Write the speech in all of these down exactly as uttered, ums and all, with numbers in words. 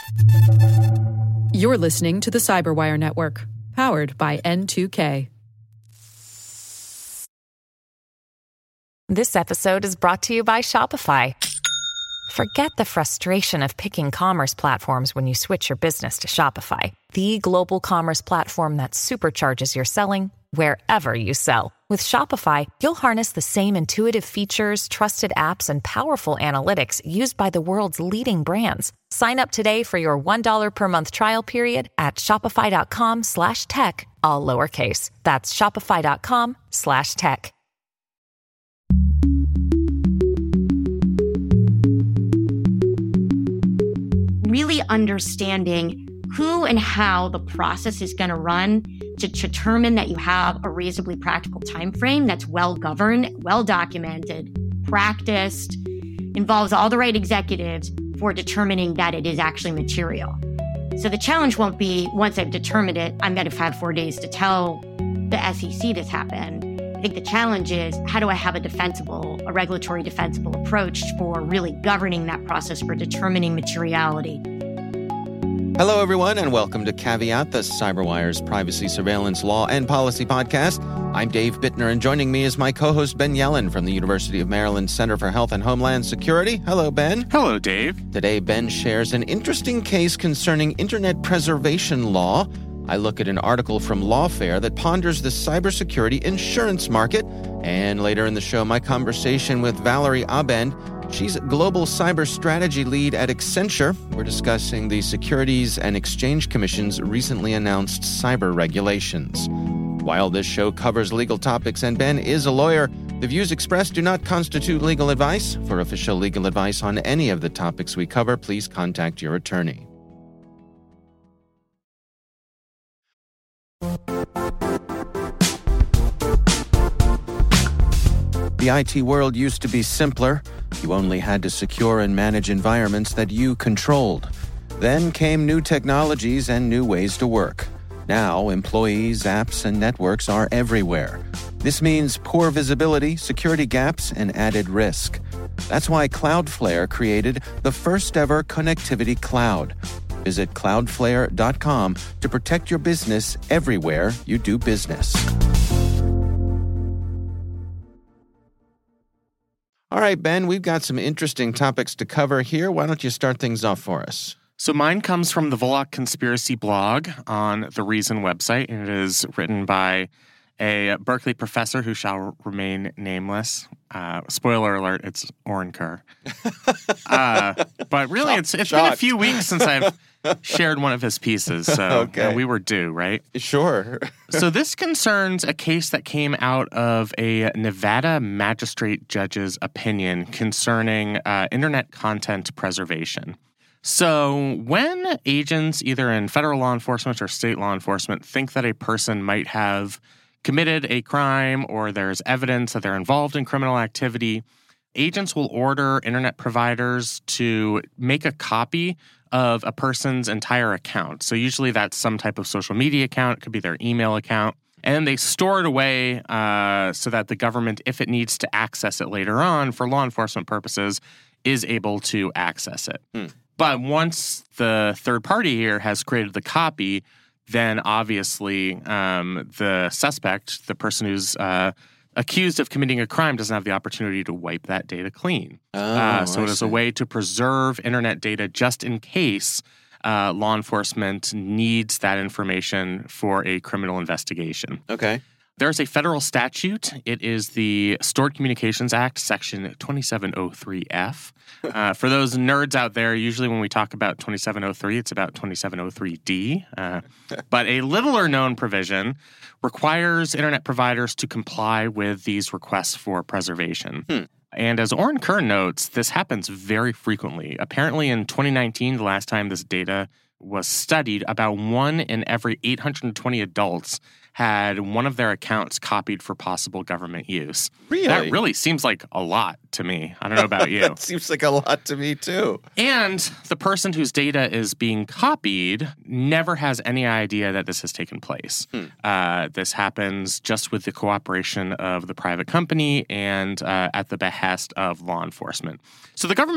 You're listening to the Cyberwire Network, powered by N two K. This episode is brought to you by Shopify. Forget the frustration of picking commerce platforms when you switch your business to Shopify, the global commerce platform that supercharges your selling wherever you sell. With Shopify, you'll harness the same intuitive features, trusted apps, and powerful analytics used by the world's leading brands. Sign up today for your one dollar per month trial period at shopify.com slash tech, all lowercase. That's shopify.com slash tech. Really understanding who and how the process is going to run to determine that you have a reasonably practical time frame that's well-governed, well-documented, practiced, involves all the right executives for determining that it is actually material. So the challenge won't be, once I've determined it, I'm going to have four days to tell the S E C this happened. I think the challenge is, how do I have a defensible, a regulatory defensible approach for really governing that process for determining materiality? Hello, everyone, and welcome to Caveat, the CyberWire's privacy, surveillance, law, and policy podcast. I'm Dave Bittner, and joining me is my co-host Ben Yellen from the University of Maryland Center for Health and Homeland Security. Hello, Ben. Hello, Dave. Today, Ben shares an interesting case concerning internet preservation law. I look at an article from Lawfare that ponders the cybersecurity insurance market. And later in the show, my conversation with Valerie Abend. She's global cyber strategy lead at Accenture. We're discussing the Securities and Exchange Commission's recently announced cyber regulations. While this show covers legal topics and Ben is a lawyer, the views expressed do not constitute legal advice. For official legal advice on any of the topics we cover, please contact your attorney. The I T world used to be simpler. You only had to secure and manage environments that you controlled. Then came new technologies and new ways to work. Now, employees, apps, and networks are everywhere. This means poor visibility, security gaps, and added risk. That's why Cloudflare created the first-ever connectivity cloud. Visit cloudflare dot com to protect your business everywhere you do business. All right, Ben, we've got some interesting topics to cover here. Why don't you start things off for us? So mine comes from the Volokh Conspiracy blog on the Reason website, and it is written by a Berkeley professor who shall remain nameless. Uh, spoiler alert, it's Oren Kerr. uh, but really, Shock, it's it's shocked. been a few weeks since I've shared one of his pieces, so okay. you know, we were due, right? Sure. So this concerns a case that came out of a Nevada magistrate judge's opinion concerning uh, internet content preservation. So when agents, either in federal law enforcement or state law enforcement, think that a person might have committed a crime or there's evidence that they're involved in criminal activity, agents will order internet providers to make a copy of a person's entire account. So usually that's some type of social media account. It could be their email account. And they store it away uh, so that the government, if it needs to access it later on for law enforcement purposes, is able to access it. Hmm. But once the third party here has created the copy, then obviously um, the suspect, the person who's uh, accused of committing a crime, doesn't have the opportunity to wipe that data clean. Oh, uh, so I it is see. a way to preserve internet data just in case uh, law enforcement needs that information for a criminal investigation. Okay. There's a federal statute. It is the Stored Communications Act, Section twenty-seven oh three F. Uh, for those nerds out there, usually when we talk about twenty-seven oh three, it's about twenty-seven oh three D. Uh, but a littler known provision requires internet providers to comply with these requests for preservation. Hmm. And as Oren Kerr notes, this happens very frequently. Apparently in twenty nineteen, the last time this data was studied, about one in every eight hundred twenty adults had one of their accounts copied for possible government use. Really? That really seems like a lot to me. I don't know about you. That seems like a lot to me, too. And the person whose data is being copied never has any idea that this has taken place. Hmm. Uh, this happens just with the cooperation of the private company and uh, at the behest of law enforcement. So the government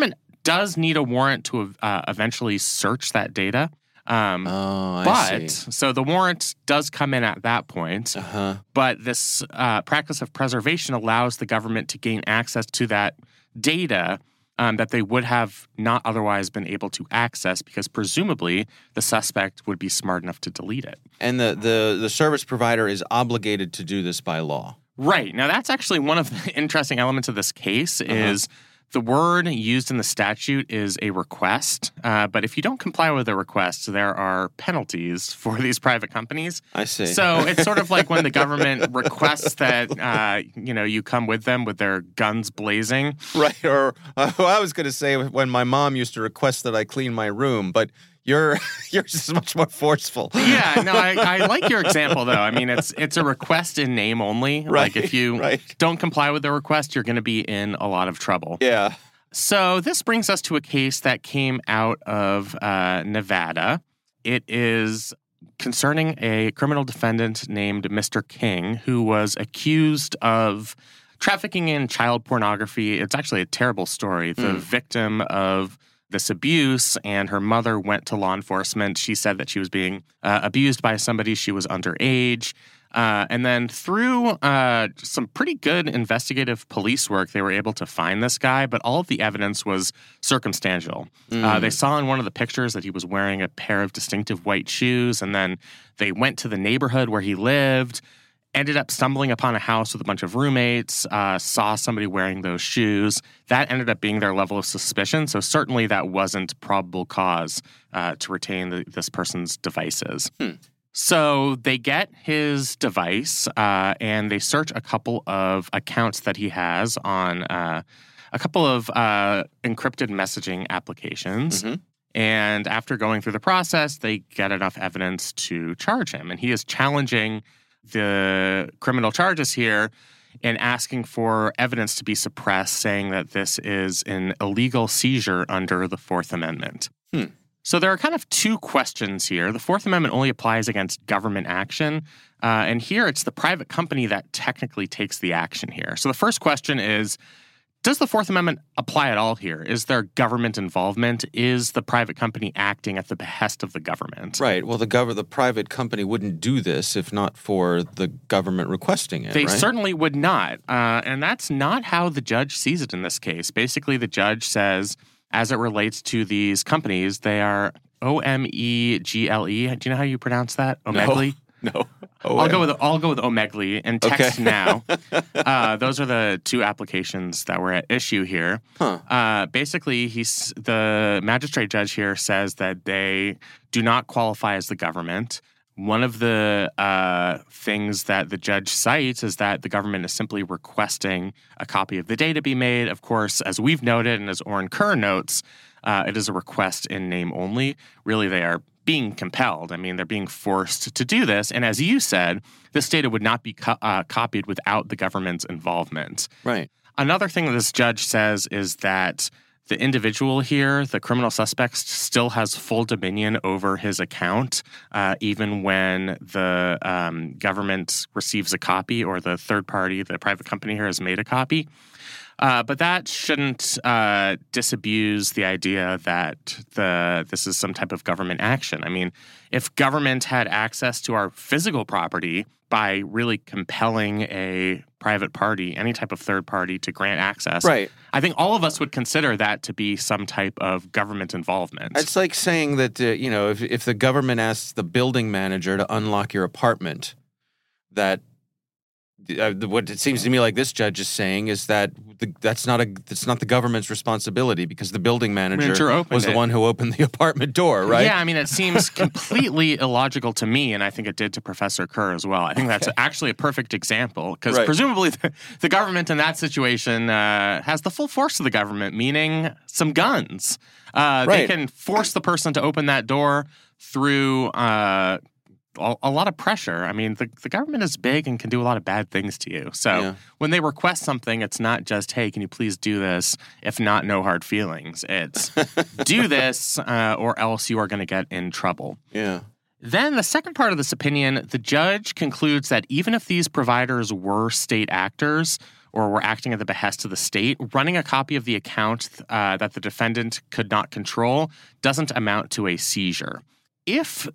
does need a warrant to uh, eventually search that data. Um, oh, I but, see. So the warrant does come in at that point. Uh-huh. But this uh, practice of preservation allows the government to gain access to that data um, that they would have not otherwise been able to access because presumably the suspect would be smart enough to delete it. And the, the, the service provider is obligated to do this by law. Right. Now, that's actually one of the interesting elements of this case Uh-huh. is the word used in the statute is a request. Uh, but if you don't comply with a request, there are penalties for these private companies. I see. So it's sort of like when the government requests that, uh, you know, you come with them with their guns blazing. Right. Or uh, I was going to say when my mom used to request that I clean my room, but Your yours is much more forceful. Yeah, no, I, I like your example though. I mean, it's it's a request in name only. Right, Like if you right. don't comply with the request, you're going to be in a lot of trouble. Yeah. So this brings us to a case that came out of uh, Nevada. It is concerning a criminal defendant named Mister King, who was accused of trafficking in child pornography. It's actually a terrible story. The Mm. victim of this abuse, and her mother went to law enforcement. She said that she was being uh, abused by somebody. She was underage. Uh, and then through uh, some pretty good investigative police work, they were able to find this guy, but all of the evidence was circumstantial. Mm. Uh, they saw in one of the pictures that he was wearing a pair of distinctive white shoes, and then they went to the neighborhood where he lived, ended up stumbling upon a house with a bunch of roommates, uh, saw somebody wearing those shoes. That ended up being their level of suspicion. So certainly that wasn't probable cause uh, to retain the, this person's devices. Hmm. So they get his device uh, and they search a couple of accounts that he has on uh, a couple of uh, encrypted messaging applications. Mm-hmm. And after going through the process, they get enough evidence to charge him. And he is challenging the criminal charges here and asking for evidence to be suppressed, saying that this is an illegal seizure under the Fourth Amendment. Hmm. So there are kind of two questions here. The Fourth Amendment only applies against government action, uh, and here it's the private company that technically takes the action here. So the first question is, does the Fourth Amendment apply at all here? Is there government involvement? Is the private company acting at the behest of the government? Right. Well, the gov- the private company wouldn't do this if not for the government requesting it, They right? certainly would not. Uh, and that's not how the judge sees it in this case. Basically, the judge says, as it relates to these companies, they are O M E G L E. Do you know how you pronounce that? Omegle? No. no. I'll go with I'll go with Omegle and Text Okay. Now. Uh, those are the two applications that were at issue here. Huh. Uh, basically, he's the magistrate judge here says that they do not qualify as the government. One of the uh, things that the judge cites is that the government is simply requesting a copy of the data be made. Of course, as we've noted and as Oren Kerr notes, uh, it is a request in name only. Really, they are being compelled. I mean, they're being forced to do this. And as you said, this data would not be co- uh, copied without the government's involvement. Right. Another thing that this judge says is that the individual here, the criminal suspect, still has full dominion over his account, uh, even when the um, government receives a copy or the third party, the private company here, has made a copy. Uh, but that shouldn't uh, disabuse the idea that the this is some type of government action. I mean, if government had access to our physical property by really compelling a private party, any type of third party, to grant access, Right. I think all of us would consider that to be some type of government involvement. It's like saying that, uh, you know, if, if the government asks the building manager to unlock your apartment, that uh, what it seems to me like this judge is saying is that the, that's not a that's not the government's responsibility because the building manager Manager opened was the it. one who opened the apartment door, right? Yeah, I mean, it seems completely illogical to me, and I think it did to Professor Kerr as well. I think that's actually a perfect example, because Right. presumably the, the government in that situation uh, has the full force of the government, meaning some guns. Uh, They Right. can force the person to open that door through uh, a, a lot of pressure. I mean, the, the government is big and can do a lot of bad things to you. So Yeah. when they request something, it's not just, hey, can you please do this? If not, no hard feelings. It's do this uh, or else you are going to get in trouble. Yeah. Then the second part of this opinion, the judge concludes that even if these providers were state actors or were acting at the behest of the state, running a copy of the account uh, that the defendant could not control doesn't amount to a seizure. If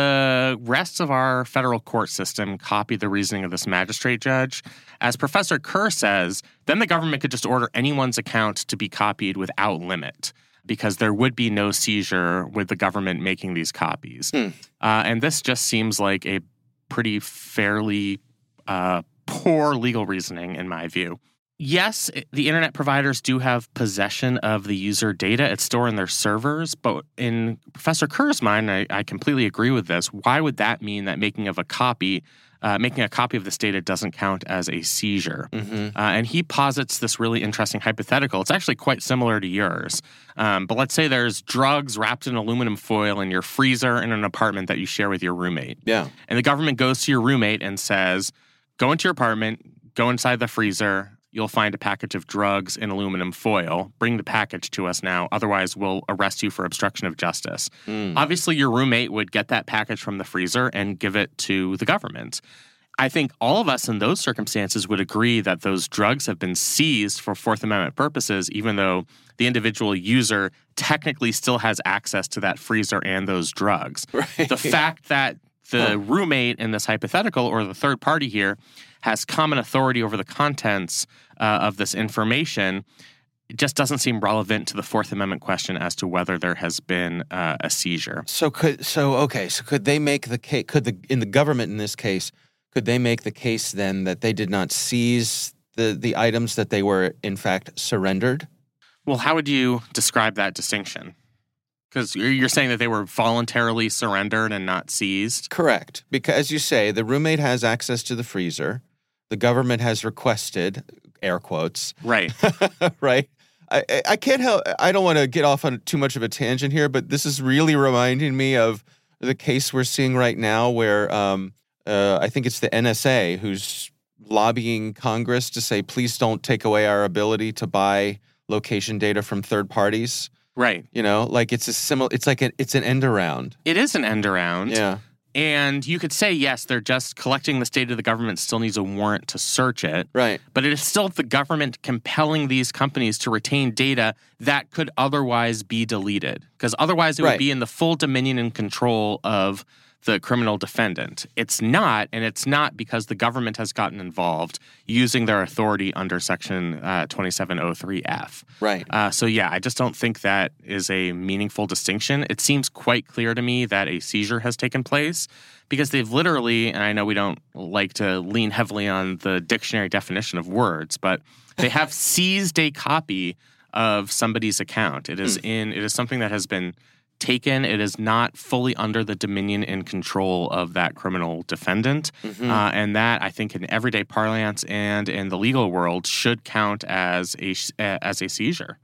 the rest of our federal court system copied the reasoning of this magistrate judge, as Professor Kerr says, then the government could just order anyone's account to be copied without limit, because there would be no seizure with the government making these copies. Hmm. Uh, and this just seems like a pretty fairly uh, poor legal reasoning, in my view. Yes, the internet providers do have possession of the user data. It's stored in their servers. But in Professor Kerr's mind, I, I completely agree with this. Why would that mean that making of a copy, uh, making a copy of this data doesn't count as a seizure? Mm-hmm. Uh, and he posits this really interesting hypothetical. It's actually quite similar to yours. Um, but let's say there's drugs wrapped in aluminum foil in your freezer in an apartment that you share with your roommate. Yeah. And the government goes to your roommate and says, go into your apartment, go inside the freezer. You'll find a package of drugs in aluminum foil. Bring the package to us now. Otherwise, we'll arrest you for obstruction of justice. Mm. Obviously, your roommate would get that package from the freezer and give it to the government. I think all of us in those circumstances would agree that those drugs have been seized for Fourth Amendment purposes, even though the individual user technically still has access to that freezer and those drugs. Right. The fact that the huh. roommate in this hypothetical, or the third party here, has common authority over the contents uh, of this information, it just doesn't seem relevant to the Fourth Amendment question as to whether there has been uh, a seizure. So could so okay, so could they make the case? Could the in the government in this case, could they make the case then that they did not seize the the items, that they were in fact surrendered? Well, how would you describe that distinction? Because you're saying that they were voluntarily surrendered and not seized? Correct. Because, as you say, the roommate has access to the freezer. The government has requested, air quotes. Right. right? I, I can't help, I don't want to get off on too much of a tangent here, but this is really reminding me of the case we're seeing right now where um, uh, I think it's the N S A who's lobbying Congress to say, please don't take away our ability to buy location data from third parties. Right. You know, like it's a similar, it's like an, it's an end around. It is an end around. Yeah. And you could say, yes, they're just collecting this data. The government still needs a warrant to search it. Right. But it is still the government compelling these companies to retain data that could otherwise be deleted. Because otherwise it would right. be in the full dominion and control of the criminal defendant. It's not, and it's not because the government has gotten involved using their authority under Section uh, twenty-seven oh three F. Right. Uh, so, yeah, I just don't think that is a meaningful distinction. It seems quite clear to me that a seizure has taken place because they've literally, and I know we don't like to lean heavily on the dictionary definition of words, but they have seized a copy of somebody's account. It is hmm. in, it is something that has been taken. It is not fully under the dominion and control of that criminal defendant. Mm-hmm. Uh, and that, I think, in everyday parlance and in the legal world should count as a, as a seizure.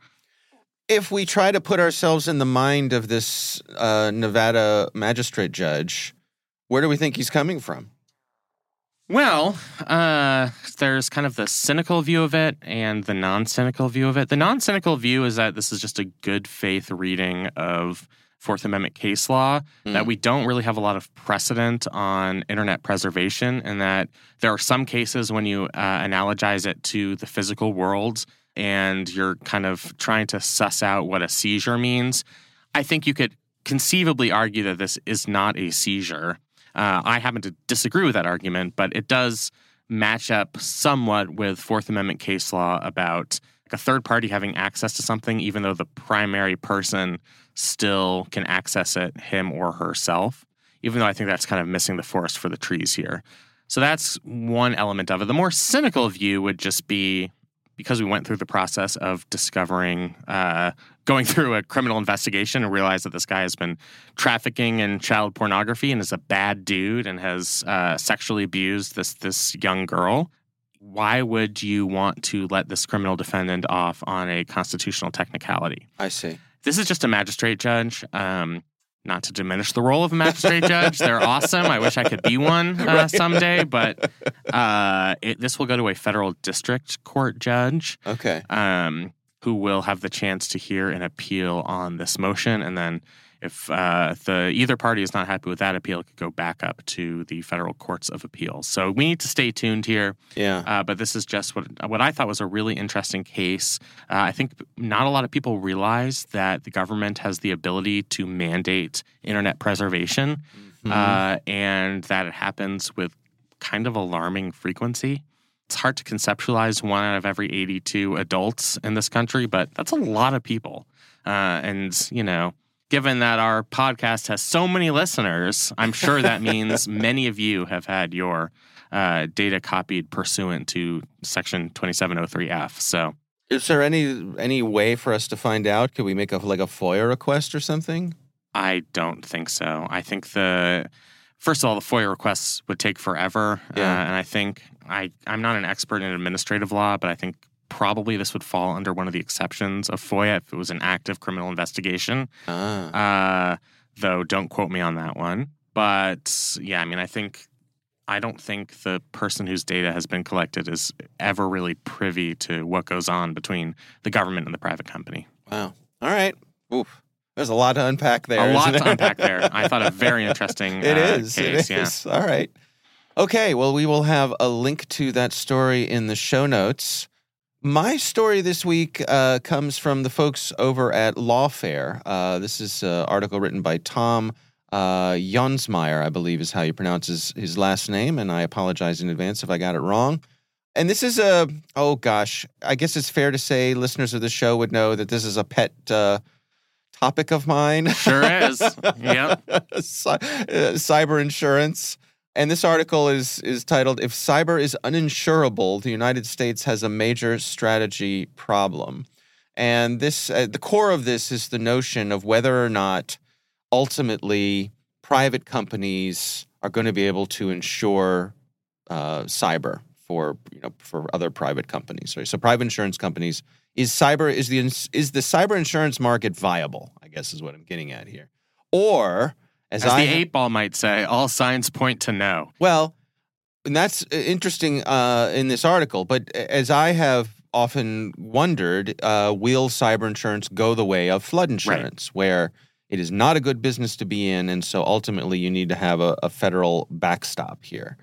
If we try to put ourselves in the mind of this uh, Nevada magistrate judge, where do we think he's coming from? Well, uh, there's kind of the cynical view of it and the non-cynical view of it. The non-cynical view is that this is just a good faith reading of Fourth Amendment case law, mm. that we don't really have a lot of precedent on internet preservation, and that there are some cases when you uh, analogize it to the physical world and you're kind of trying to suss out what a seizure means. I think you could conceivably argue that this is not a seizure. Uh, I happen to disagree with that argument, but it does match up somewhat with Fourth Amendment case law about a third party having access to something, even though the primary person still can access it, him or herself, even though I think that's kind of missing the forest for the trees here. So that's one element of it. The more cynical view would just be, because we went through the process of discovering, uh, going through a criminal investigation and realized that this guy has been trafficking in child pornography and is a bad dude and has uh, sexually abused this this young girl. Why would you want to let this criminal defendant off on a constitutional technicality? I see. This is just a magistrate judge. Um, not to diminish the role of a magistrate judge. They're awesome. I wish I could be one uh, right. someday. But uh, it, this will go to a federal district court judge. Okay. Um, who will have the chance to hear an appeal on this motion. And then if uh, the either party is not happy with that appeal, it could go back up to the federal courts of appeals. So we need to stay tuned here. Yeah. Uh, but this is just what what I thought was a really interesting case. Uh, I think not a lot of people realize that the government has the ability to mandate internet preservation, mm-hmm. uh, and that it happens with kind of alarming frequency. It's hard to conceptualize one out of every eighty-two adults in this country, but that's a lot of people. Uh, and, you know, given that our podcast has so many listeners, I'm sure that means many of you have had your uh, data copied pursuant to Section twenty-seven oh three F. So, is there any any way for us to find out? Could we make a like a FOIA request or something? I don't think so. I think the first of all, the FOIA requests would take forever, yeah. uh, and I think I I'm not an expert in administrative law, but I think probably this would fall under one of the exceptions of FOIA if it was an active criminal investigation. Ah. Uh, though, don't quote me on that one. But yeah, I mean, I think I don't think the person whose data has been collected is ever really privy to what goes on between the government and the private company. Wow. All right. Oof. There's a lot to unpack there. A lot isn't to it? unpack there. I thought a very interesting it uh, is, case. It is. Yeah. All right. Okay. Well, we will have a link to that story in the show notes. My story this week uh, comes from the folks over at Lawfare. Uh, this is an article written by Tom uh, Jonsmeyer, I believe is how you pronounce his, his last name, and I apologize in advance if I got it wrong. And this is a, oh gosh, I guess it's fair to say listeners of the show would know that this is a pet uh, topic of mine. Sure is. Yep. Cy- uh, cyber insurance. And this article is is titled, "If Cyber is Uninsurable, the United States Has a Major Strategy Problem." And this, at the core of this is the notion of whether or not ultimately private companies are going to be able to insure uh, cyber for you know for other private companies. Right? So private insurance companies, is cyber is the is the cyber insurance market viable? I guess is what I'm getting at here. Or As, As the I, eight ball might say, all signs point to no. Well, and that's interesting uh, in this article, but as I have often wondered, uh, will cyber insurance go the way of flood insurance, right, where it is not a good business to be in, and so ultimately you need to have a, a federal backstop here.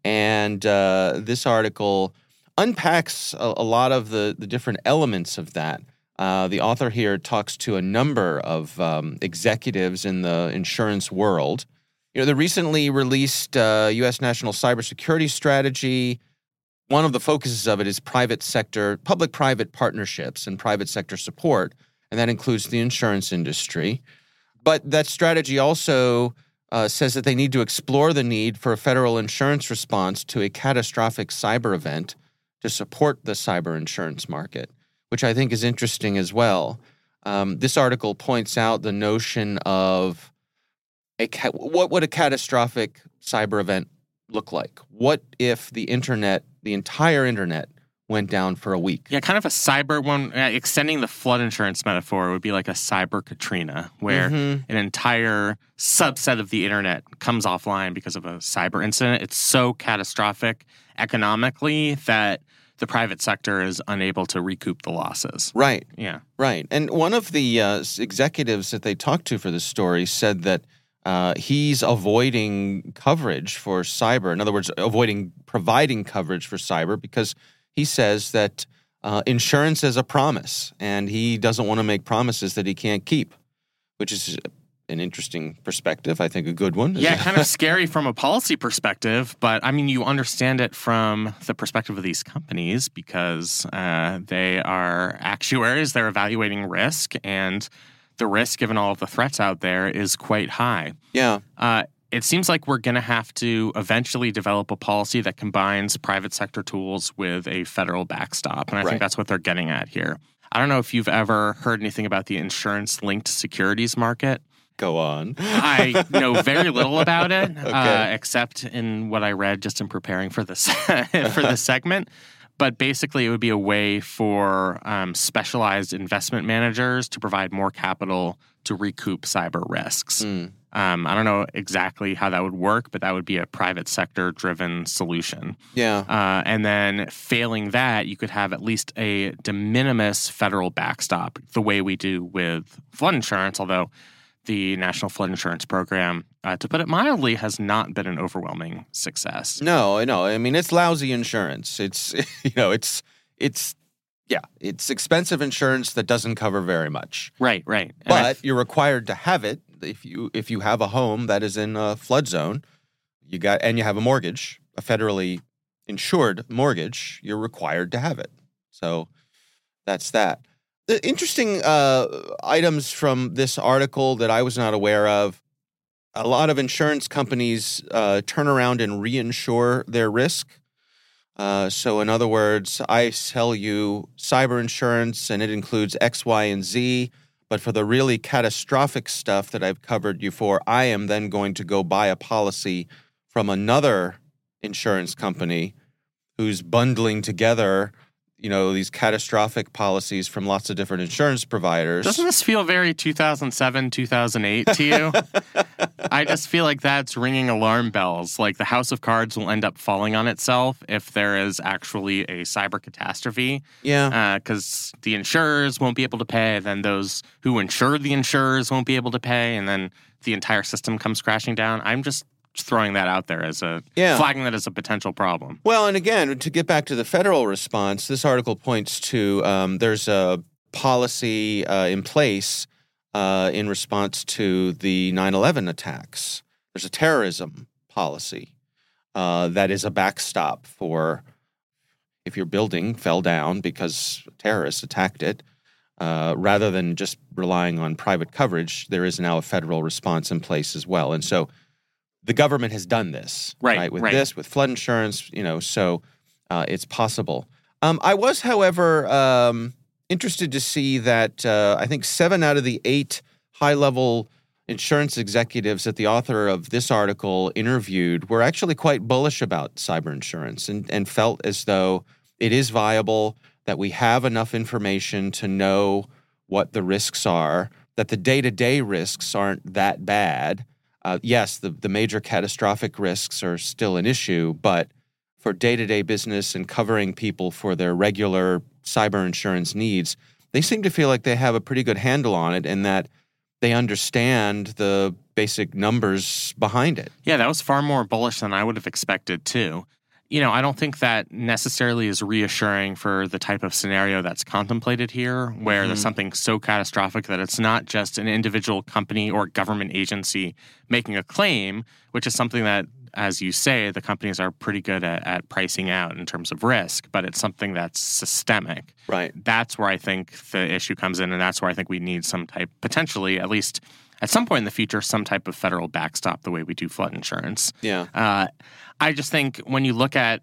And uh, this article unpacks a, a lot of the, the different elements of that. Uh, the author here talks to a number of um, executives in the insurance world. You know, the recently released uh, U S National Cybersecurity Strategy, one of the focuses of it is private sector, public-private partnerships and private sector support, and that includes the insurance industry. But that strategy also uh, says that they need to explore the need for a federal insurance response to a catastrophic cyber event to support the cyber insurance market, which I think is interesting as well. Um, this article points out the notion of a ca- what would a catastrophic cyber event look like? What if the internet, the entire internet, went down for a week? Yeah, kind of a cyber one. Uh, extending the flood insurance metaphor would be like a cyber Katrina, where mm-hmm. an entire subset of the internet comes offline because of a cyber incident. It's so catastrophic economically that the private sector is unable to recoup the losses. Right. Yeah. Right. And one of the uh, executives that they talked to for this story said that uh, he's avoiding coverage for cyber. In other words, avoiding providing coverage for cyber because he says that uh, insurance is a promise, and he doesn't want to make promises that he can't keep, which is an interesting perspective. I think a good one. Yeah, kind of scary from a policy perspective, but I mean, you understand it from the perspective of these companies because uh, they are actuaries, they're evaluating risk, and the risk, given all of the threats out there, is quite high. Yeah. Uh, it seems like we're going to have to eventually develop a policy that combines private sector tools with a federal backstop, and I right. think that's what they're getting at here. I don't know if you've ever heard anything about the insurance-linked securities market. Go on. I know very little about it, okay. uh, except in what I read just in preparing for this for this segment. But basically, it would be a way for um, specialized investment managers to provide more capital to recoup cyber risks. Mm. Um, I don't know exactly how that would work, but that would be a private sector-driven solution. Yeah. Uh, and then failing that, you could have at least a de minimis federal backstop, the way we do with flood insurance, although the National Flood Insurance Program, uh, to put it mildly, has not been an overwhelming success. No, no. I mean, it's lousy insurance. It's, you know, it's, it's, yeah, it's expensive insurance that doesn't cover very much. Right, right. And But I've- you're required to have it if you if you have a home that is in a flood zone, you got and you have a mortgage, a federally insured mortgage, you're required to have it. So that's that. The interesting uh, items from this article that I was not aware of, a lot of insurance companies uh, turn around and reinsure their risk. Uh, so in other words, I sell you cyber insurance and it includes X, Y, and Z. But for the really catastrophic stuff that I've covered you for, I am then going to go buy a policy from another insurance company who's bundling together, you know, these catastrophic policies from lots of different insurance providers. Doesn't this feel very two thousand seven, two thousand eight to you? I just feel like that's ringing alarm bells. Like the house of cards will end up falling on itself if there is actually a cyber catastrophe. Yeah. Because uh, the insurers won't be able to pay, then those who insure the insurers won't be able to pay, and then the entire system comes crashing down. I'm just throwing that out there as a, Yeah. flagging that as a potential problem. Well, and again, to get back to the federal response, this article points to um, there's a policy uh, in place uh, in response to the nine eleven attacks. There's a terrorism policy uh, that is a backstop for if your building fell down because terrorists attacked it. Uh, rather than just relying on private coverage, there is now a federal response in place as well. And so the government has done this, Right, With right. this, with flood insurance, you know, so uh, it's possible. Um, I was, however, um, interested to see that uh, I think seven out of the eight high-level insurance executives that the author of this article interviewed were actually quite bullish about cyber insurance and, and felt as though it is viable, that we have enough information to know what the risks are, that the day-to-day risks aren't that bad. Uh, yes, the, the major catastrophic risks are still an issue, but for day-to-day business and covering people for their regular cyber insurance needs, they seem to feel like they have a pretty good handle on it and that they understand the basic numbers behind it. Yeah, that was far more bullish than I would have expected, too. You know, I don't think that necessarily is reassuring for the type of scenario that's contemplated here, where Mm-hmm. there's something so catastrophic that it's not just an individual company or government agency making a claim, which is something that, as you say, the companies are pretty good at, at pricing out in terms of risk, but it's something that's systemic. Right. That's where I think the issue comes in, and that's where I think we need some type, potentially, at least at some point in the future, some type of federal backstop the way we do flood insurance. Yeah. Uh, I just think when you look at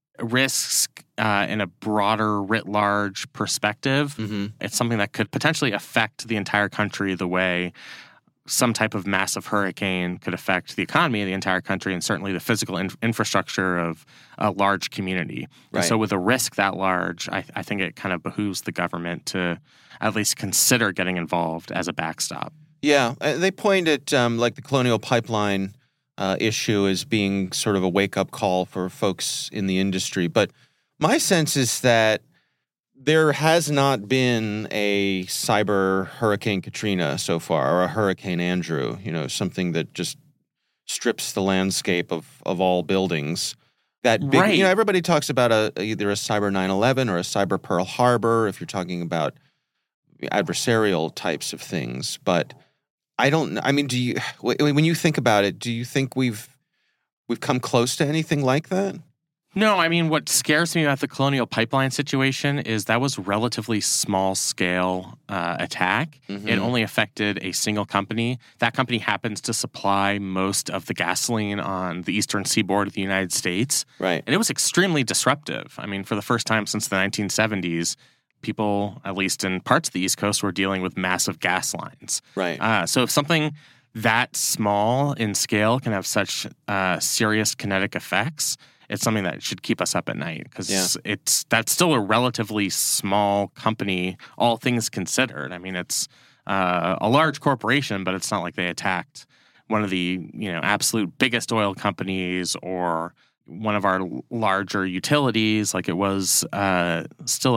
risks uh, in a broader, writ large perspective, Mm-hmm. it's something that could potentially affect the entire country the way some type of massive hurricane could affect the economy of the entire country and certainly the physical in- infrastructure of a large community. And Right. so with a risk that large, I, I think it kind of behooves the government to at least consider getting involved as a backstop. Yeah, uh, they point at um, like the Colonial Pipeline uh, issue as being sort of a wake-up call for folks in the industry. But my sense is that there has not been a cyber Hurricane Katrina so far, or a Hurricane Andrew, you know, something that just strips the landscape of, of all buildings. That big, Right. you know, everybody talks about a, either a cyber nine eleven or a cyber Pearl Harbor if you're talking about adversarial types of things. But I don't, I mean, do you, when you think about it, do you think we've, we've come close to anything like that? No, I mean, what scares me about the Colonial Pipeline situation is that was relatively small-scale uh, attack. Mhm. It only affected a single company. That company happens to supply most of the gasoline on the eastern seaboard of the United States. Right. And it was extremely disruptive. I mean, for the first time since the nineteen seventies, people, at least in parts of the East Coast, were dealing with massive gas lines. Right. Uh, so if something that small in scale can have such uh, serious kinetic effects, it's something that should keep us up at night because Yeah. it's that's still a relatively small company, all things considered. I mean, it's uh, a large corporation, but it's not like they attacked one of the you know absolute biggest oil companies or one of our larger utilities. Like it was uh, still a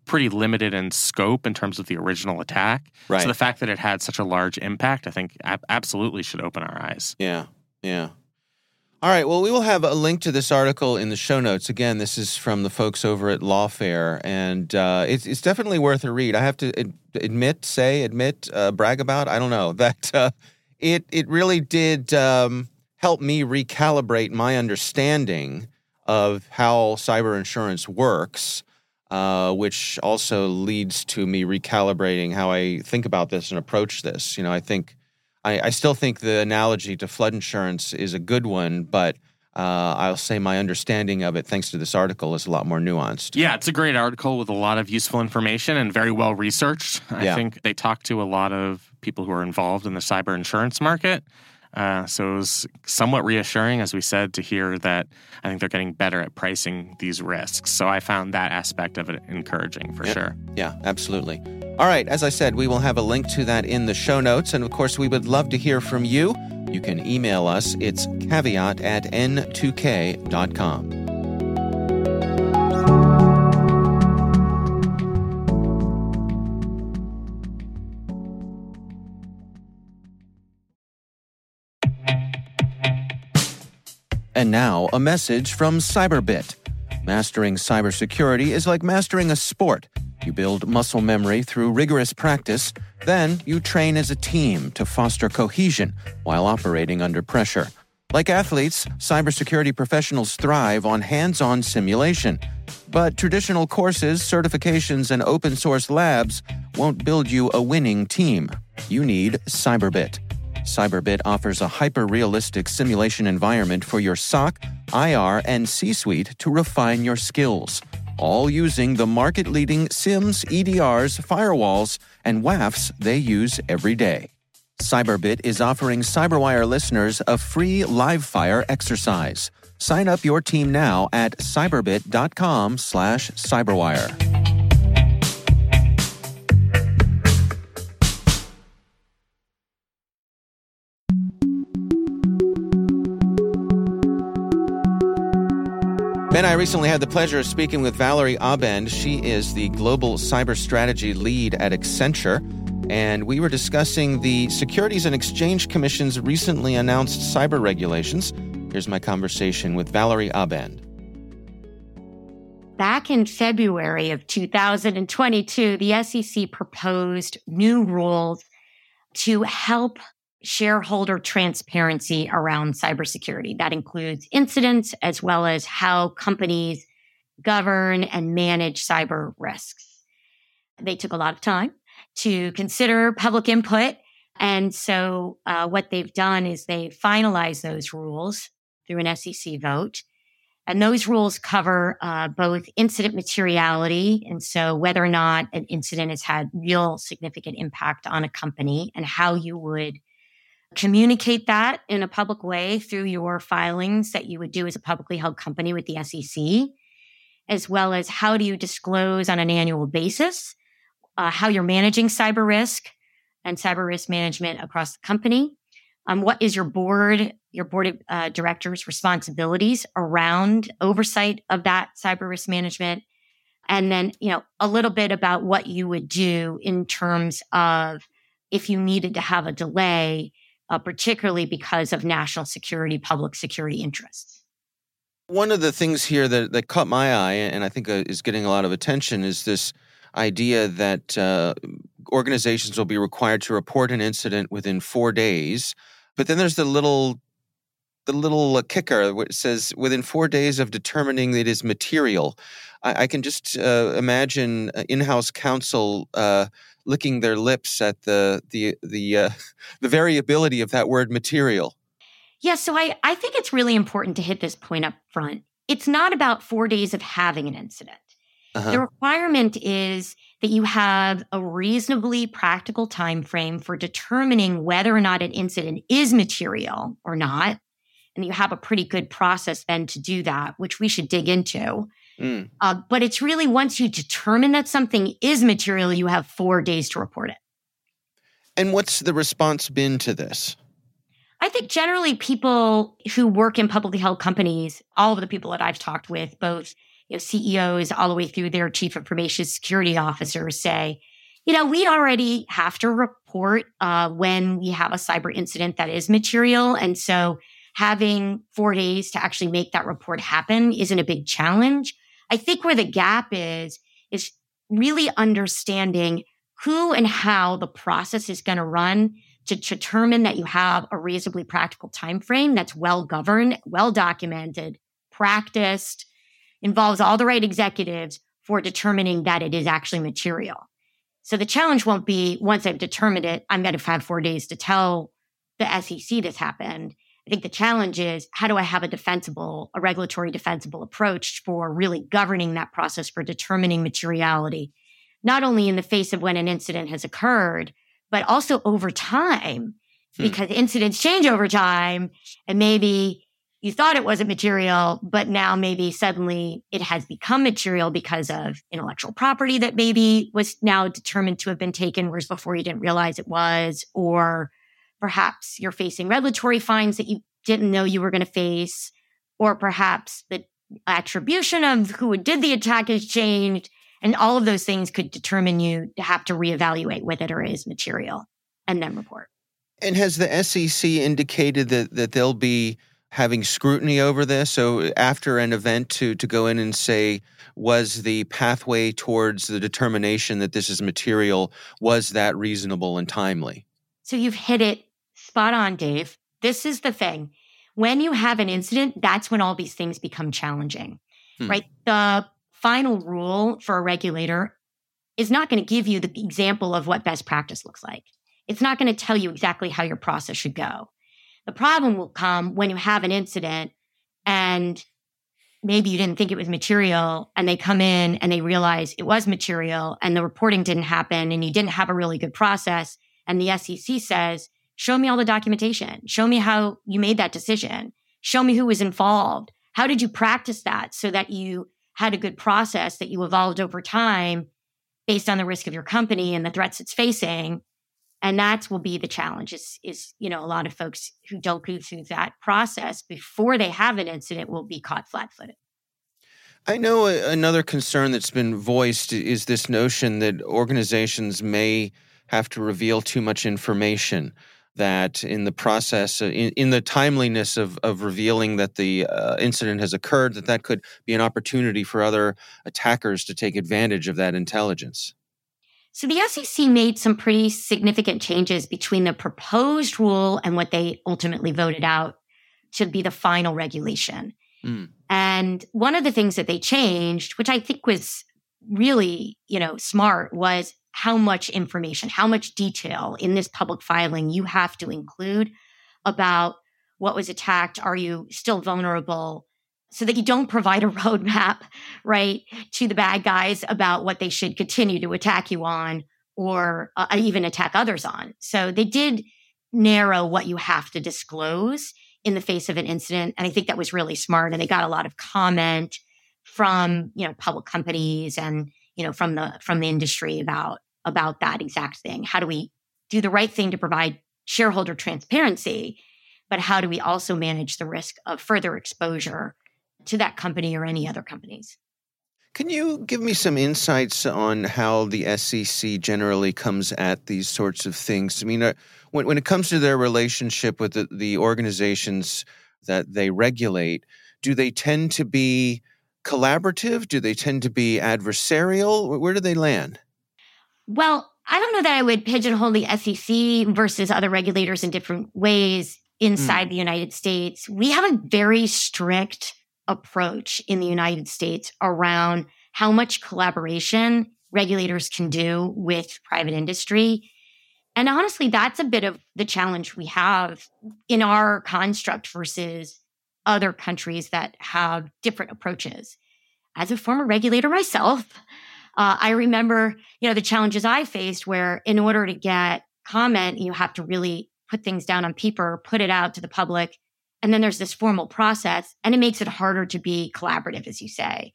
pretty limited in scope in terms of the original attack. Right. So the fact that it had such a large impact, I think ab- absolutely should open our eyes. Yeah, yeah. All right, well, we will have a link to this article in the show notes. Again, this is from the folks over at Lawfare, and uh, it's, it's definitely worth a read. I have to ad- admit, say, admit, uh, brag about, I don't know, that uh, it, it really did um, help me recalibrate my understanding of how cyber insurance works, uh, which also leads to me recalibrating how I think about this and approach this. You know, I think... I, I still think the analogy to flood insurance is a good one, but uh, I'll say my understanding of it, thanks to this article, is a lot more nuanced. Yeah, it's a great article with a lot of useful information and very well researched. I Yeah. think they talked to a lot of people who are involved in the cyber insurance market. Uh, so it was somewhat reassuring, as we said, to hear that I think they're getting better at pricing these risks. So I found that aspect of it encouraging for Yeah. sure. Yeah, absolutely. All right, as I said, we will have a link to that in the show notes. And of course, we would love to hear from you. You can email us. It's caveat at n two k dot com. And now, a message from Cyberbit. Mastering cybersecurity is like mastering a sport. You build muscle memory through rigorous practice, then you train as a team to foster cohesion while operating under pressure. Like athletes, cybersecurity professionals thrive on hands-on simulation. But traditional courses, certifications, and open-source labs won't build you a winning team. You need Cyberbit. Cyberbit offers a hyper-realistic simulation environment for your S O C, I R, and C-suite to refine your skills, all using the market-leading SIMs, E D Rs, firewalls, and W A Fs they use every day. Cyberbit is offering CyberWire listeners a free live-fire exercise. Sign up your team now at cyberbit.com slash cyberwire. Ben, I recently had the pleasure of speaking with Valerie Abend. She is the Global Cyber Strategy Lead at Accenture, and we were discussing the Securities and Exchange Commission's recently announced cyber regulations. Here's my conversation with Valerie Abend. Back in February of two thousand twenty-two, the S E C proposed new rules to help shareholder transparency around cybersecurity. That includes incidents as well as how companies govern and manage cyber risks. They took a lot of time to consider public input. And so uh, what they've done is they finalized those rules through an S E C vote. And those rules cover uh, both incident materiality, and so whether or not an incident has had real significant impact on a company and how you would communicate that in a public way through your filings that you would do as a publicly held company with the S E C, as well as how do you disclose on an annual basis uh, how you're managing cyber risk and cyber risk management across the company. Um, what is your board, your board of uh, directors' responsibilities around oversight of that cyber risk management? And then, you know, a little bit about what you would do in terms of if you needed to have a delay, uh, particularly because of national security, public security interests. One of the things here that, that caught my eye, and I think uh, is getting a lot of attention, is this idea that uh, organizations will be required to report an incident within four days. But then there's the little the little uh, kicker which says within four days of determining that it is material. I, I can just uh, imagine in-house counsel uh, licking their lips at the the the uh, the variability of that word material. Yeah, so I, I think it's really important to hit this point up front. It's not about four days of having an incident. Uh-huh. The requirement is that you have a reasonably practical time frame for determining whether or not an incident is material or not. And you have a pretty good process then to do that, which we should dig into. Mm. Uh, but it's really once you determine that something is material, you have four days to report it. And what's the response been to this? I think generally people who work in publicly held companies, all of the people that I've talked with, both you know, C E Os all the way through their chief information security officers say, you know, we already have to report uh, when we have a cyber incident that is material. And so having four days to actually make that report happen isn't a big challenge. I think where the gap is, is really understanding who and how the process is going to run to determine that you have a reasonably practical time frame that's well governed, well documented, practiced, involves all the right executives for determining that it is actually material. So the challenge won't be, once I've determined it, I'm going to have four days to tell the S E C this happened. I think the challenge is, how do I have a defensible, a regulatory defensible approach for really governing that process for determining materiality, not only in the face of when an incident has occurred, but also over time, hmm. because incidents change over time, and maybe you thought it wasn't material, but now maybe suddenly it has become material because of intellectual property that maybe was now determined to have been taken, whereas before you didn't realize it was, or perhaps you're facing regulatory fines that you didn't know you were going to face, or perhaps the attribution of who did the attack has changed. And all of those things could determine you to have to reevaluate whether it is material and then report. And has the S E C indicated that, that they'll be having scrutiny over this? So after an event to, to go in and say, was the pathway towards the determination that this is material, was that reasonable and timely? So you've hit it spot on, Dave. This is the thing. When you have an incident, that's when all these things become challenging, hmm. right? The final rule for a regulator is not going to give you the example of what best practice looks like. It's not going to tell you exactly how your process should go. The problem will come when you have an incident and maybe you didn't think it was material, and they come in and they realize it was material and the reporting didn't happen and you didn't have a really good process. And the S E C says, show me all the documentation. Show me how you made that decision. Show me who was involved. How did you practice that so that you had a good process that you evolved over time based on the risk of your company and the threats it's facing? And that will be the challenge is, is, you know, a lot of folks who don't go through that process before they have an incident will be caught flat-footed. I know another concern that's been voiced is this notion that organizations may have to reveal too much information, that in the process, in, in the timeliness of, of revealing that the uh, incident has occurred, that that could be an opportunity for other attackers to take advantage of that intelligence. So the S E C made some pretty significant changes between the proposed rule and what they ultimately voted out to be the final regulation. Mm. And one of the things that they changed, which I think was really, you know, smart, was how much information, how much detail in this public filing you have to include about what was attacked. Are you still vulnerable? So that you don't provide a roadmap, right, to the bad guys about what they should continue to attack you on or uh, even attack others on. So they did narrow what you have to disclose in the face of an incident. And I think that was really smart. And they got a lot of comment from, you know, public companies and, you know, from the from the industry about, about that exact thing. How do we do the right thing to provide shareholder transparency, but how do we also manage the risk of further exposure to that company or any other companies? Can you give me some insights on how the S E C generally comes at these sorts of things? I mean, uh, when, when it comes to their relationship with the, the organizations that they regulate, do they tend to be collaborative? Do they tend to be adversarial? Where do they land? Well, I don't know that I would pigeonhole the S E C versus other regulators in different ways inside mm. the United States. We have a very strict approach in the United States around how much collaboration regulators can do with private industry. And honestly, that's a bit of the challenge we have in our construct versus other countries that have different approaches. As a former regulator myself, uh, I remember, you know, the challenges I faced where in order to get comment, you have to really put things down on paper, put it out to the public. And then there's this formal process, and it makes it harder to be collaborative, as you say.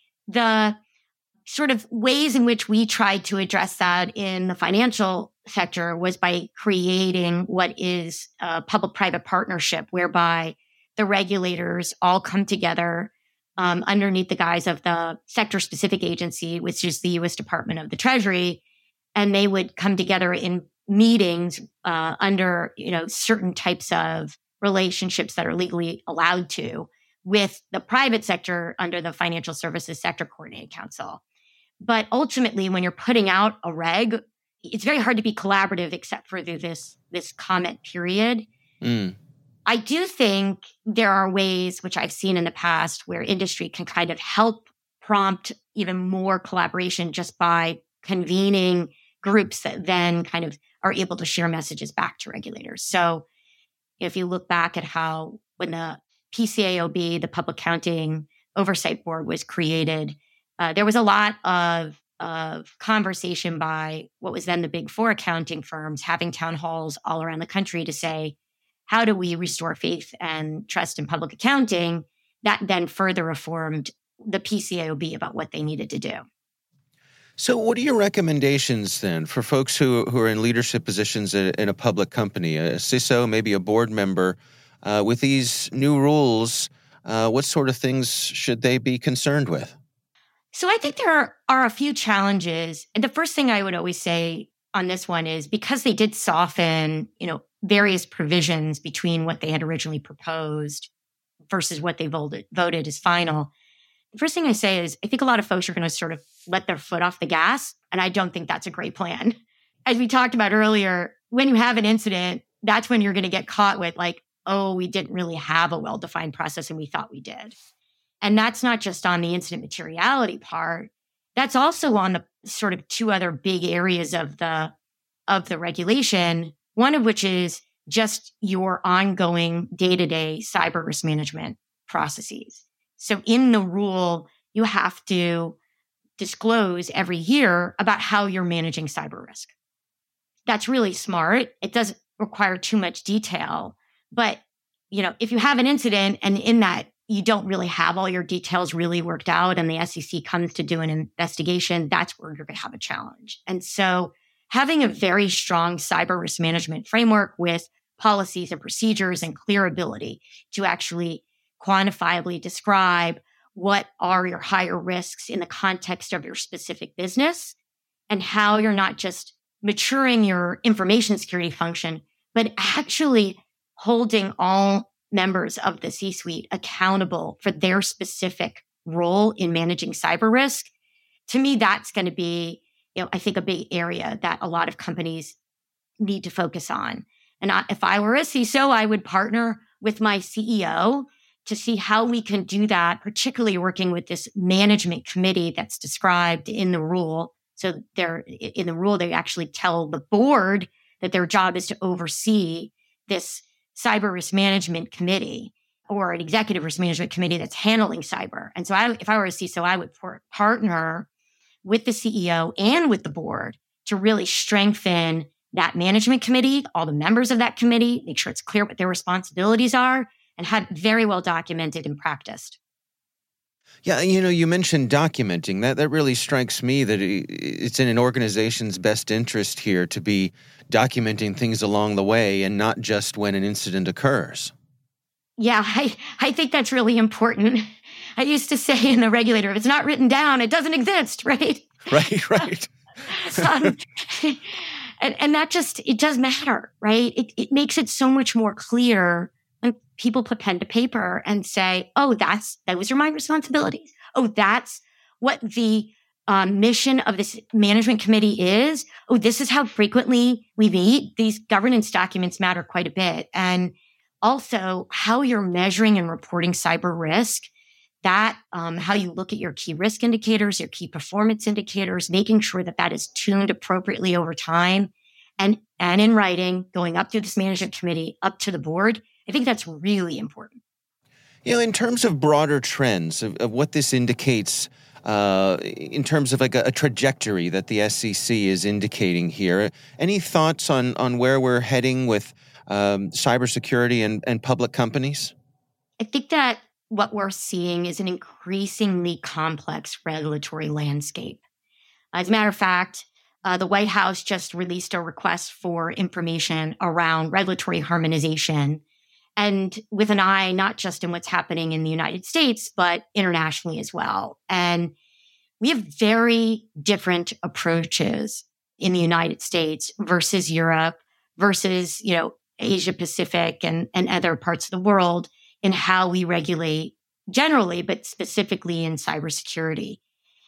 The sort of ways in which we tried to address that in the financial sector was by creating what is a public-private partnership, whereby the regulators all come together um, underneath the guise of the sector-specific agency, which is the U S Department of the Treasury, and they would come together in meetings uh, under, you know, certain types of relationships that are legally allowed to with the private sector under the Financial Services Sector Coordinating Council. But ultimately, when you're putting out a reg, it's very hard to be collaborative except for through this, this comment period. Mm. I do think there are ways, which I've seen in the past, where industry can kind of help prompt even more collaboration just by convening groups that then kind of are able to share messages back to regulators. So if you look back at how when the P C A O B, the Public Accounting Oversight Board, was created, uh, there was a lot of, of conversation by what was then the big four accounting firms having town halls all around the country to say, how do we restore faith and trust in public accounting? That then further reformed the P C A O B about what they needed to do. So what are your recommendations then for folks who, who are in leadership positions in, in a public company, a C I S O, maybe a board member, uh, with these new rules, uh, what sort of things should they be concerned with? So I think there are, are a few challenges. And the first thing I would always say on this one is because they did soften, you know, various provisions between what they had originally proposed versus what they voted, voted as final. The first thing I say is I think a lot of folks are going to sort of let their foot off the gas, and I don't think that's a great plan. As we talked about earlier, when you have an incident, that's when you're going to get caught with like, oh, we didn't really have a well-defined process and we thought we did. And that's not just on the incident materiality part. That's also on the sort of two other big areas of the of the regulation, one of which is just your ongoing day-to-day cyber risk management processes. So in the rule, you have to disclose every year about how you're managing cyber risk. That's really smart. It doesn't require too much detail. But, you know, if you have an incident and in that you don't really have all your details really worked out and the S E C comes to do an investigation, that's where you're going to have a challenge. And so having a very strong cyber risk management framework with policies and procedures and clear ability to actually quantifiably describe what are your higher risks in the context of your specific business and how you're not just maturing your information security function, but actually holding all members of the C-suite accountable for their specific role in managing cyber risk. To me, that's going to be, you know, I think a big area that a lot of companies need to focus on. And I, if I were a C I S O, I would partner with my C E O to see how we can do that, particularly working with this management committee that's described in the rule. So they're in the rule, they actually tell the board that their job is to oversee this cyber risk management committee or an executive risk management committee that's handling cyber. And so I, if I were a C I S O, I would partner with the C E O and with the board to really strengthen that management committee, all the members of that committee, make sure it's clear what their responsibilities are, and had very well documented and practiced. Yeah, you know, you mentioned documenting. That that really strikes me that it's in an organization's best interest here to be documenting things along the way and not just when an incident occurs. Yeah, I, I think that's really important. I used to say in the regulator, if it's not written down, it doesn't exist, right? Right, right. um, and, and that just, it does matter, right? It, it makes it so much more clear when people put pen to paper and say, oh, that's, those are my responsibilities. Oh, that's what the um, mission of this management committee is. Oh, this is how frequently we meet. These governance documents matter quite a bit. And also how you're measuring and reporting cyber risk, that um, how you look at your key risk indicators, your key performance indicators, making sure that that is tuned appropriately over time and, and in writing, going up through this management committee, up to the board. I think that's really important. You know, in terms of broader trends of, of what this indicates, uh, in terms of like a, a trajectory that the S E C is indicating here, any thoughts on, on where we're heading with um, cybersecurity and, and public companies? I think that what we're seeing is an increasingly complex regulatory landscape. As a matter of fact, uh, the White House just released a request for information around regulatory harmonization. and with an eye not just in what's happening in the United States, but internationally as well. And we have very different approaches in the United States versus Europe versus, you know, Asia Pacific and, and other parts of the world in how we regulate generally, but specifically in cybersecurity.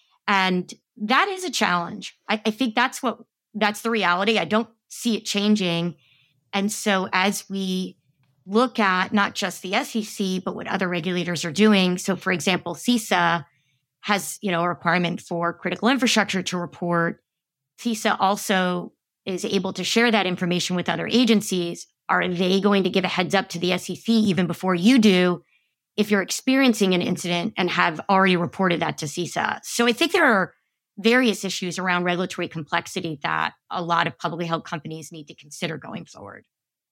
And that is a challenge. I, I think that's what, that's the reality. I don't see it changing. And so as we look at not just the S E C, but what other regulators are doing. So for example, CISA has, you know, a requirement for critical infrastructure to report. CISA also is able to share that information with other agencies. Are they going to give a heads up to the S E C even before you do if you're experiencing an incident and have already reported that to CISA? So I think there are various issues around regulatory complexity that a lot of publicly held companies need to consider going forward.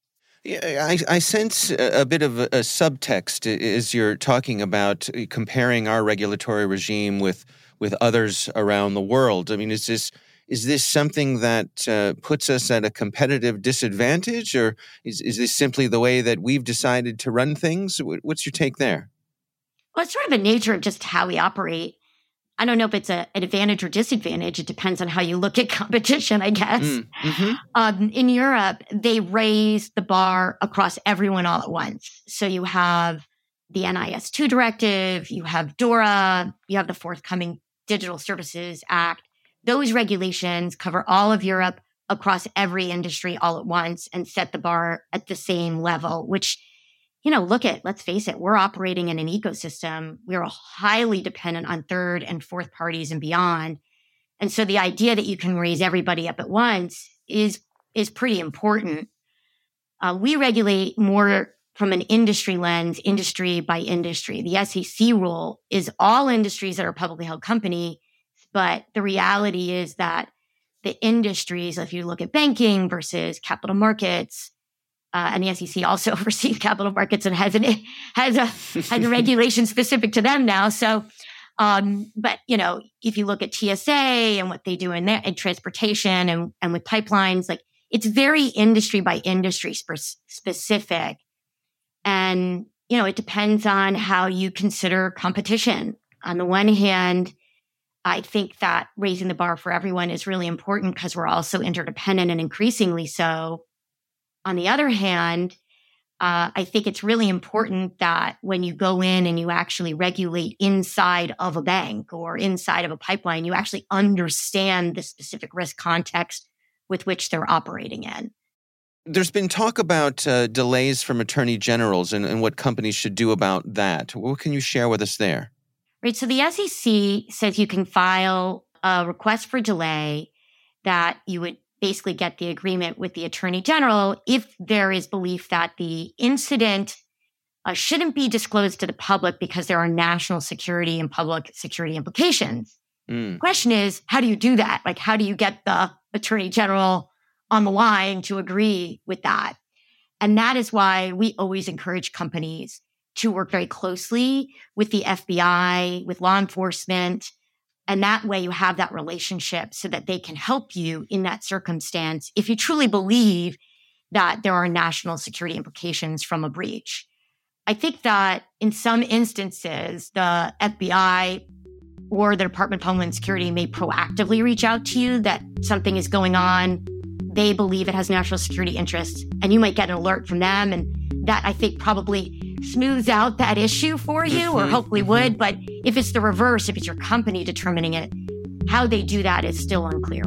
Yeah, I, I sense a bit of a, a subtext as you're talking about comparing our regulatory regime with with others around the world. I mean, is this is this something that uh, puts us at a competitive disadvantage, or is, is this simply the way that we've decided to run things? What's your take there? Well, it's sort of the nature of just how we operate. I don't know if it's a, an advantage or disadvantage. It depends on how you look at competition, I guess. Mm-hmm. Um, in Europe, they raise the bar across everyone all at once. So you have the N I S two directive, you have DORA, you have the forthcoming Digital Services Act. Those regulations cover all of Europe across every industry all at once and set the bar at the same level, which, you know, look at, let's face it, we're operating in an ecosystem. We're highly dependent on third and fourth parties and beyond. And so the idea that you can raise everybody up at once is, is pretty important. Uh, we regulate more from an industry lens, industry by industry. The S E C rule is all industries that are publicly held company, but the reality is that the industries, if you look at banking versus capital markets, Uh, and the S E C also oversees capital markets and has an has a has a regulation specific to them now. So, um, but you know, if you look at T S A and what they do in there, in transportation and and with pipelines, like it's very industry by industry sp- specific, and you know, it depends on how you consider competition. On the one hand, I think that raising the bar for everyone is really important because we're also interdependent and increasingly so. On the other hand, uh, I think it's really important that when you go in and you actually regulate inside of a bank or inside of a pipeline, you actually understand the specific risk context with which they're operating in. There's been talk about uh, delays from attorney generals and, and what companies should do about that. What can you share with us there? Right. So the S E C says you can file a request for delay that you would basically get the agreement with the attorney general if there is belief that the incident uh, shouldn't be disclosed to the public because there are national security and public security implications. Mm. The question is, how do you do that? Like, how do you get the attorney general on the line to agree with that? And that is why we always encourage companies to work very closely with the F B I, with law enforcement. And that way you have that relationship so that they can help you in that circumstance if you truly believe that there are national security implications from a breach. I think that in some instances, the F B I or the Department of Homeland Security may proactively reach out to you that something is going on. They believe it has national security interests, and you might get an alert from them. And that, I think, probably smooths out that issue for you, or hopefully would. But if it's the reverse, if it's your company determining it, how they do that is still unclear.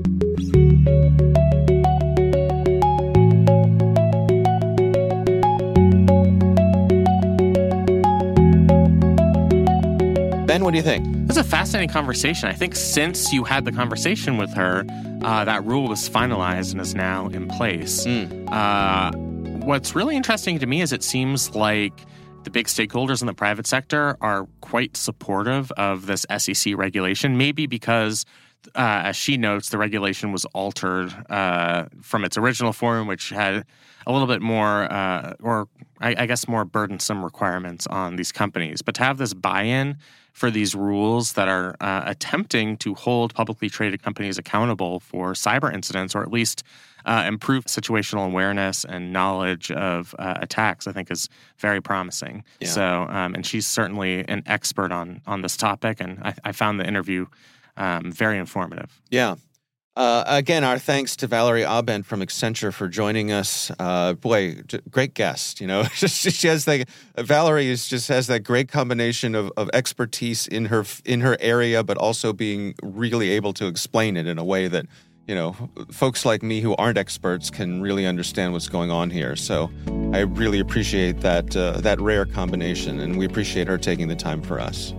Ben, what do you think? It's a fascinating conversation. I think since you had the conversation with her, uh, that rule was finalized and is now in place. Mm. Uh, what's really interesting to me is it seems like the big stakeholders in the private sector are quite supportive of this S E C regulation, maybe because uh, as she notes, the regulation was altered uh, from its original form, which had a little bit more, uh, or I, I guess more burdensome requirements on these companies. But to have this buy-in for these rules that are uh, attempting to hold publicly traded companies accountable for cyber incidents, or at least uh, improve situational awareness and knowledge of uh, attacks, I think is very promising. Yeah. So, um, and she's certainly an expert on on this topic, and I, I found the interview um, very informative. Yeah. Uh, again, our thanks to Valerie Abend from Accenture for joining us. Uh, boy, great guest. You know, she has that. Valerie is just has that great combination of, of expertise in her in her area, but also being really able to explain it in a way that, you know, folks like me who aren't experts can really understand what's going on here. So I really appreciate that uh, that rare combination, and we appreciate her taking the time for us.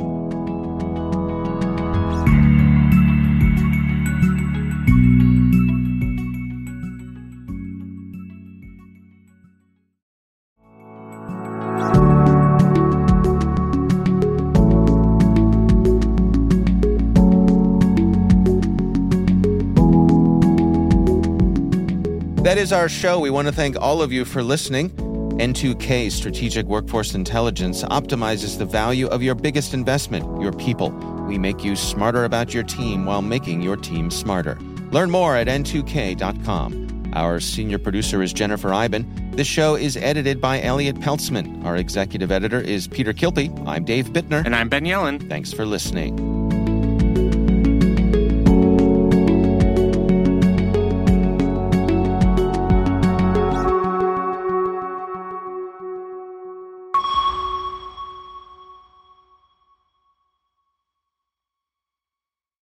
That is our show. We want to thank all of you for listening. N two K Strategic Workforce Intelligence optimizes the value of your biggest investment, your people. We make you smarter about your team while making your team smarter. Learn more at N two K dot com. Our senior producer is Jennifer Eiben. This show is edited by Elliot Peltzman. Our executive editor is Peter Kilpe. I'm Dave Bittner. And I'm Ben Yellen. Thanks for listening.